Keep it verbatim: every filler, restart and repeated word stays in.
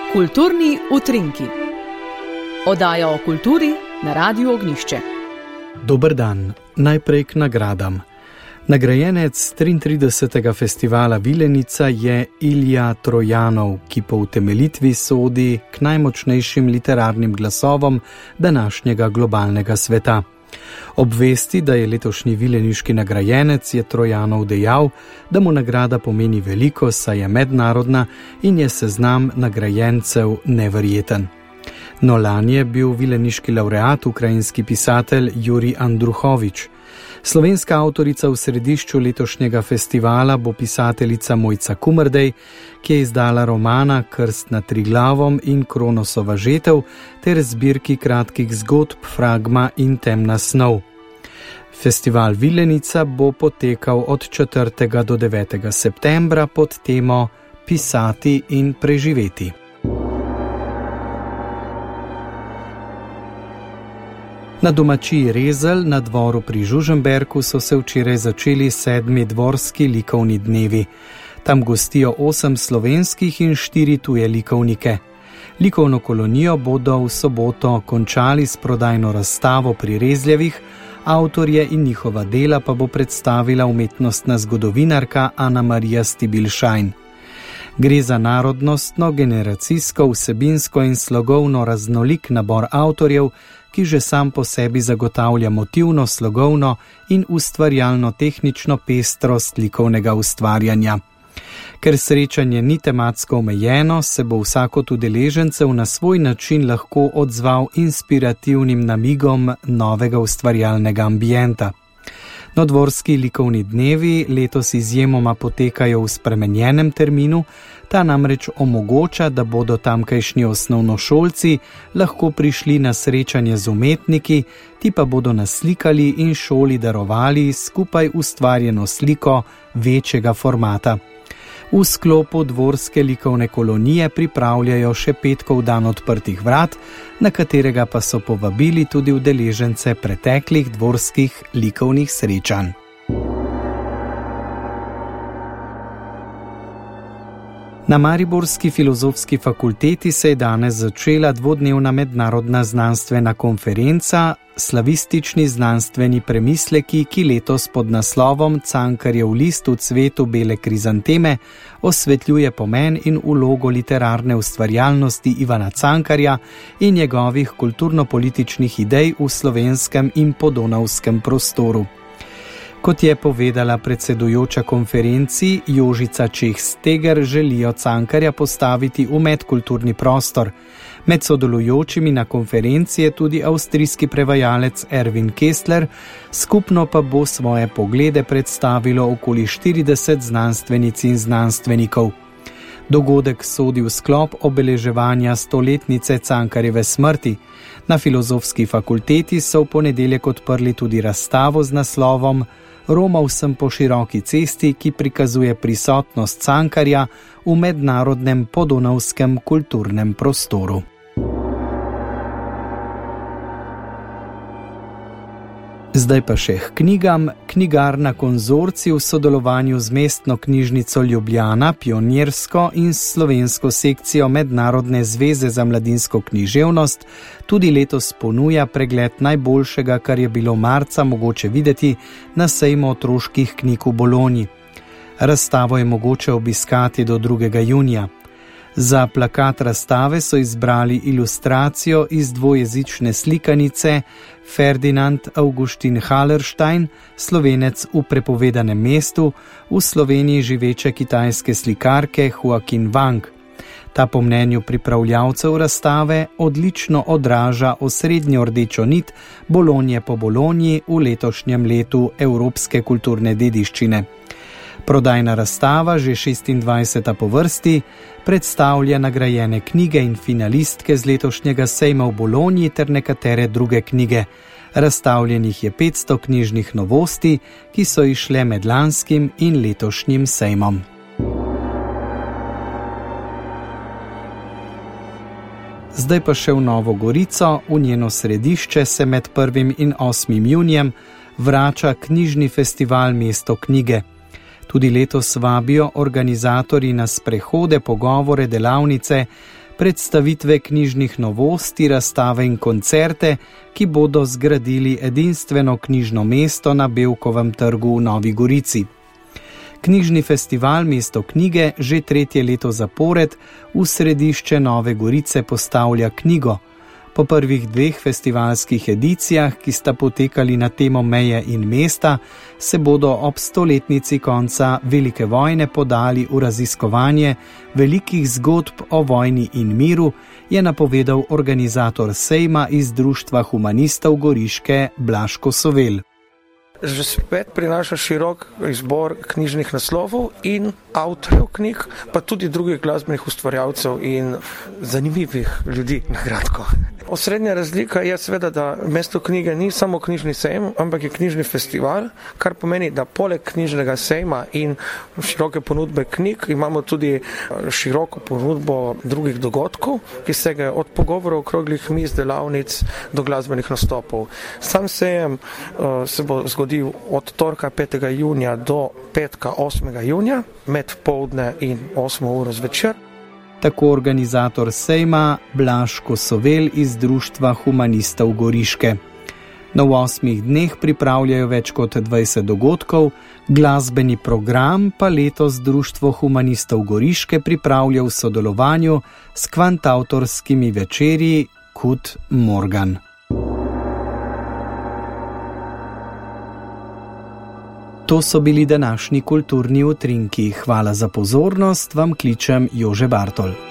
Kulturni utrinki. Oddaja o kulturi na Radiu Ognjišče. Dober dan, najprej k nagradam. Nagrajenec triintridesetega festivala Vilenica je Ilija Trojanov, ki po utemeljitvi sodi k najmočnejšim literarnim glasovom današnjega globalnega sveta. Obvesti, da je letošnji vileniški nagrajenec, je Trojanov dejal, da mu nagrada pomeni veliko, saj je mednarodna in je seznam nagrajencev neverjeten. No, lani je bil vileniški laureat ukrajinski pisatelj Jurij Andruhovič. Slovenska avtorica v središču letošnjega festivala bo pisateljica Mojca Kumrdej, ki je izdala romana Krst nad Triglavom in Kronosova žetev ter zbirki kratkih zgodb Fragma in Temna snov. Festival Vilenica bo potekal od četrtega do devetega septembra pod temo Pisati in preživeti. Na domačiji Rezelj na dvoru pri Žužemberku so se včeraj začeli sedmi dvorski likovni dnevi. Tam gostijo osem slovenskih in štiri tuje likovnike. Likovno kolonijo bodo v soboto končali s prodajno razstavo pri Rezljevih, avtorje in njihova dela pa bo predstavila umetnostna zgodovinarka Ana Marija Stibilšajn. Gre za narodnostno, generacijsko, vsebinsko in slogovno raznolik nabor avtorjev, ki že sam po sebi zagotavlja motivno, slogovno in ustvarjalno-tehnično pestrost likovnega ustvarjanja. Ker srečanje ni tematsko omejeno, se bo vsak od udeležencev na svoj način lahko odzval inspirativnim namigom novega ustvarjalnega ambienta. No, dvorski likovni dnevi letos izjemoma potekajo v spremenjenem terminu, ta namreč omogoča, da bodo tamkajšnji osnovnošolci lahko prišli na srečanje z umetniki, ti pa bodo naslikali in šoli darovali skupaj ustvarjeno sliko večjega formata. V sklopu dvorske likovne kolonije pripravljajo še petkov dan odprtih vrat, na katerega pa so povabili tudi udeležence preteklih dvorskih likovnih srečanj. Na mariborski filozofski fakulteti se je danes začela dvodnevna mednarodna znanstvena konferenca Slavistični znanstveni premisleki, ki letos pod naslovom Cankarjev list v cvetu bele krizanteme osvetljuje pomen in vlogo literarne ustvarjalnosti Ivana Cankarja in njegovih kulturno-političnih idej v slovenskem in podonavskem prostoru. Kot je povedala predsedujoča konferenci Jožica Čeh-Steger, želijo Cankarja postaviti v medkulturni prostor. Med sodelujočimi na konferenci je tudi avstrijski prevajalec Erwin Kestler, skupno pa bo svoje poglede predstavilo okoli štirideset znanstvenic in znanstvenikov. Dogodek sodi v sklop obeleževanja stoletnice Cankarjeve smrti. Na filozofski fakulteti so v ponedeljek odprli tudi razstavo z naslovom Romal sem po široki cesti, ki prikazuje prisotnost Cankarja v mednarodnem podonavskem kulturnem prostoru. Zdaj pa še k knjigam. Knjigarna Konzorcij v sodelovanju z Mestno knjižnico Ljubljana, pionirsko in slovensko sekcijo Mednarodne zveze za mladinsko književnost tudi letos ponuja pregled najboljšega, kar je bilo marca mogoče videti na sejmu otroških knjig v Bologni. Razstavo je mogoče obiskati do drugega junija. Za plakat razstave so izbrali ilustracijo iz dvojezične slikanice Ferdinand Augustin Hallerstein, Slovenec v prepovedanem mestu, v Sloveniji živeče kitajske slikarke Joaquin Wang. Ta po mnenju pripravljavcev razstave odlično odraža osrednjo rdečo nit Bolonje po Bolonji v letošnjem letu evropske kulturne dediščine. Prodajna razstava, že šestindvajseta po vrsti, predstavlja nagrajene knjige in finalistke z letošnjega sejma v Bologni ter nekatere druge knjige. Razstavljenih je petsto knjižnih novosti, ki so išle med lanskim in letošnjim sejmom. Zdaj pa še v Novo Gorico, v njeno središče se med prvim in osmim junijem vrača knjižni festival Mesto knjige. Tudi letos vabijo organizatorji na sprehode, pogovore, delavnice, predstavitve knjižnih novosti, razstave in koncerte, ki bodo zgradili edinstveno knjižno mesto na Bevkovem trgu v Novi Gorici. Knjižni festival Mesto knjige že tretje leto zapored v središče Nove Gorice postavlja knjigo. Po prvih dveh festivalskih edicijah, ki sta potekali na temo meje in mesta, se bodo ob stoletnici konca Velike vojne podali v raziskovanje velikih zgodb o vojni in miru, je napovedal organizator sejma iz Društva humanistov Goriške Blaž Kosovel. Že spet prinaša širok izbor knjižnih naslovov in avtorjev knjig, pa tudi drugih glasbenih ustvarjalcev in zanimivih ljudi na kratko. Osrednja razlika je seveda, da Mesto knjige ni samo knjižni sejem, ampak je knjižni festival, kar pomeni, da poleg knjižnega sejma in široke ponudbe knjig imamo tudi široko ponudbo drugih dogodkov, ki segajo od pogovorov, okroglih miz, delavnic do glasbenih nastopov. Sam sejem uh, se bo zgodil od torka petega junija do petka osmega junija med poldne in osmo uro zvečer. Tako organizator sejma Blaž Kosovel iz Društva humanistov Goriške. Na v osmih dneh pripravljajo več kot dvajset dogodkov, glasbeni program pa letos Društvo humanistov Goriške pripravlja v sodelovanju s kvantavtorskimi večerji Kut Morgan. To so bili današnji kulturni utrinki. Hvala za pozornost, vam kličem Jože Bartol.